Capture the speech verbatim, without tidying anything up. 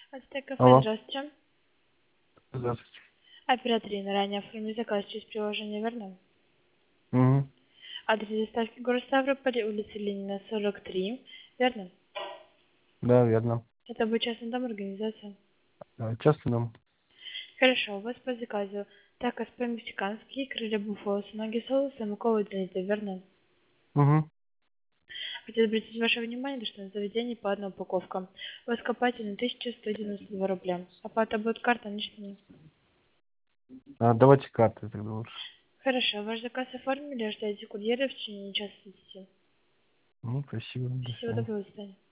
Ацтек кафе, Алло. здравствуйте. Здравствуйте. Оператор Ирина, ранее оформили заказ через приложение, верно? Угу. Адрес доставки город Ставрополь, улица Ленина, сорок три, верно? Да, верно. Это будет частный дом, организация. Да, частный дом. Хорошо, у вас по заказу такос по-мексикански, крылья буфало с ноги соуса, муковый длинный, верно? Угу. Хотел обратить ваше внимание, что на заведении по одной упаковка. У вас копательный тысяча сто девяносто два рубля. Оплата будет карта, наличными. А, давайте карты тогда лучше. Хорошо, ваш заказ оформили, ожидайте курьера в течение часа десяти. Ну, спасибо. До Всего свидания. доброго, до свидания.